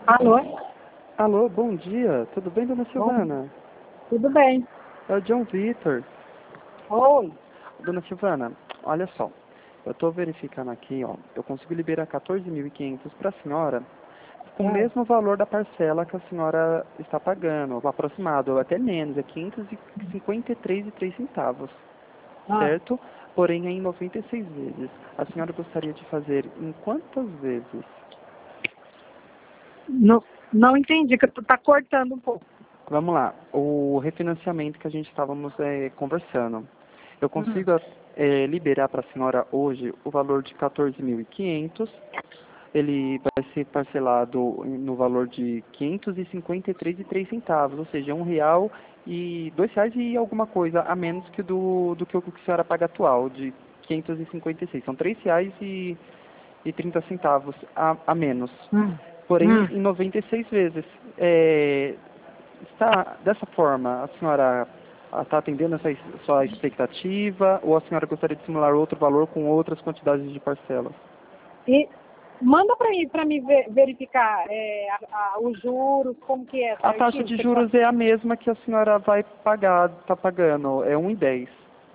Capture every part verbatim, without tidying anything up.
Alô? Alô, bom dia. Tudo bem, dona Bom, Silvana? tudo bem. É o John Vitor. Oi. Dona Silvana, olha só. Eu estou verificando aqui, ó. Eu consigo liberar quatorze mil e quinhentos para a senhora com o Ah, mesmo valor da parcela que a senhora está pagando, aproximado, ou até menos, é quinhentos e cinquenta e três e três centavos, ah. certo? Porém, é em noventa e seis vezes. A senhora gostaria de fazer em quantas vezes? Não, não entendi, que tu tá cortando um pouco. Vamos lá, o refinanciamento que a gente estávamos é, conversando. Eu Hum. consigo é, liberar para a senhora hoje o valor de quatorze mil e quinhentos. Ele vai ser parcelado no valor de quinhentos e cinquenta e três e três centavos, ou seja, um real e dois reais e alguma coisa a menos que do, do que o que a senhora paga atual, de quinhentos e cinquenta e seis. São três reais e, e trinta centavos a, a menos. Hum. Porém, Hum. em noventa e seis vezes. É, está dessa forma, a senhora está atendendo essa sua expectativa ou a senhora gostaria de simular outro valor com outras quantidades de parcelas? E manda para mim, para me ver- verificar é, a- a- os juros, como que é A taxa certinho. de Você pode... juros é a mesma que a senhora vai pagar, está pagando, é um e dez.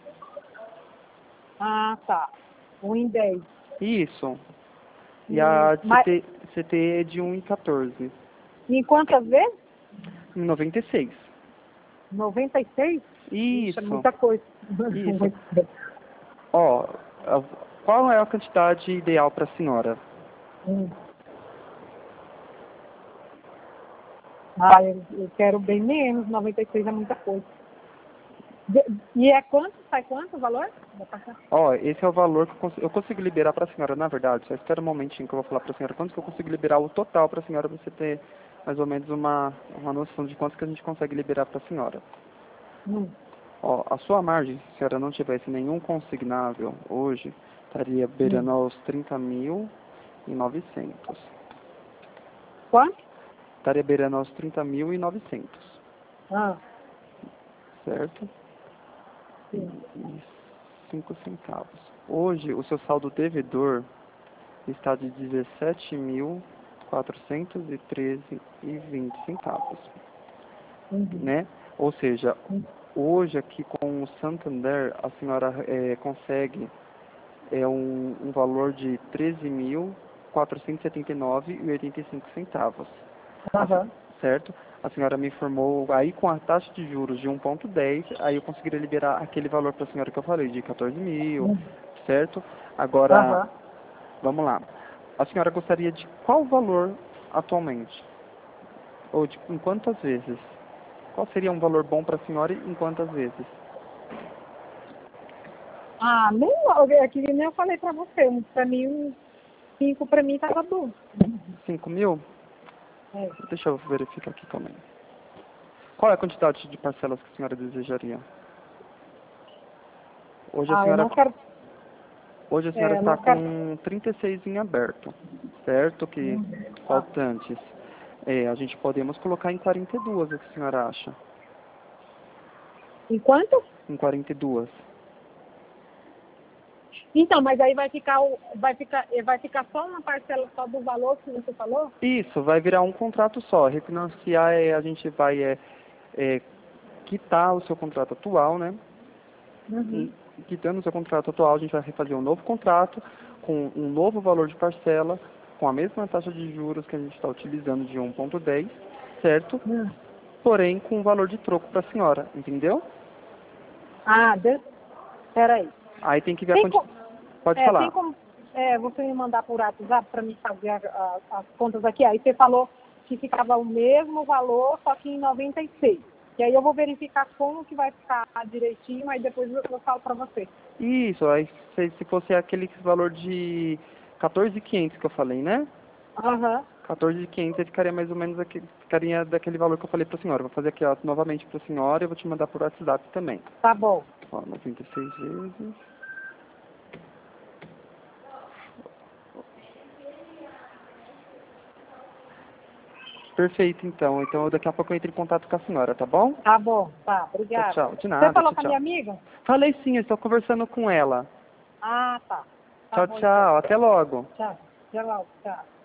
Ah, tá. Um em dez. Isso. E Hum, a mas C T, C T é de um e quatorze. em quantas vezes? Em noventa e seis. noventa e seis? Isso é Isso. muita coisa. Isso. Ó, a- qual é a quantidade ideal para a senhora? Hum. Ah, eu, eu quero bem menos, noventa e seis é muita coisa. De- E é quanto? Sai quanto o valor? Da passagem? Ó, esse é o valor que eu consigo, eu consigo liberar para a senhora, na verdade. Só espera um momentinho que eu vou falar para a senhora quanto que eu consigo liberar o total para a senhora, pra você ter mais ou menos uma, uma noção de quanto que a gente consegue liberar para a senhora. Hum. Ó, a sua margem, se a senhora não tivesse nenhum consignável hoje, estaria Hum. beirando aos trinta mil e novecentos. Quanto? Estaria beirando aos trinta mil e novecentos, Ah, certo? E, sim. e cinco centavos. Hoje, o seu saldo devedor está de dezessete mil quatrocentos e treze e vinte centavos, Uhum. né? Ou seja, Uhum. hoje aqui com o Santander a senhora é, consegue é um, um valor de treze mil quatrocentos e setenta e nove e oitenta e cinco centavos, a se- Aham. certo? A senhora me informou aí com a taxa de juros de um ponto dez, aí eu conseguiria liberar aquele valor para a senhora que eu falei de quatorze mil, Uhum. certo? Agora, Aham. vamos lá. A senhora gostaria de qual valor atualmente? Ou de em quantas vezes? Qual seria um valor bom para a senhora e em quantas vezes? Ah, nem, é que nem eu falei pra você, um, pra mim, um cinco pra mim tava bom. Cinco mil? É. Deixa eu verificar aqui também. Qual é a quantidade de parcelas que a senhora desejaria? Hoje a Ah, eu senhora, não quero, hoje a senhora é, eu está não quero. com trinta e seis em aberto, certo? Que Uhum. Ah, faltantes. É, a gente podemos colocar em quarenta e duas, o que a senhora acha? enquanto? Em quarenta e duas. Então, mas aí vai ficar, o, vai ficar, eh, vai ficar só uma parcela só do valor que você falou? Isso, vai virar um contrato só. Refinanciar, é, a gente vai é, é, quitar o seu contrato atual, né? Uhum. E, quitando o seu contrato atual, a gente vai refazer um novo contrato com um novo valor de parcela, com a mesma taxa de juros que a gente está utilizando de um ponto dez, certo? Hum. Porém, com um valor de troco para a senhora, entendeu? Ah, de... peraí. Aí tem que ver a Tem quantidade. como, Pode é, tem falar. como é, você me mandar por WhatsApp para me fazer a- a- as contas aqui? Aí você falou que ficava o mesmo valor, só que em noventa e seis. E aí eu vou verificar como que vai ficar direitinho, aí depois eu, eu falo para você. Isso, aí se, se fosse aquele valor de quatorze mil e quinhentos que eu falei, né? Aham, quatorze mil e quinhentos aí ficaria mais ou menos aqui, ficaria daquele valor que eu falei para a senhora. Vou fazer aqui ó, novamente para a senhora e eu vou te mandar por WhatsApp também. tá bom. Ó, noventa e seis vezes. Perfeito, então. Então daqui a pouco eu entro em contato com a senhora, tá bom? Tá bom, tá, Tchau, obrigada. tchau. De Você nada, falou tchau, com a minha tchau. amiga? Falei sim, eu estou conversando com ela. Ah, tá. Tá Tchau, bom então. tchau. Até logo. Tchau. Até logo, tchau.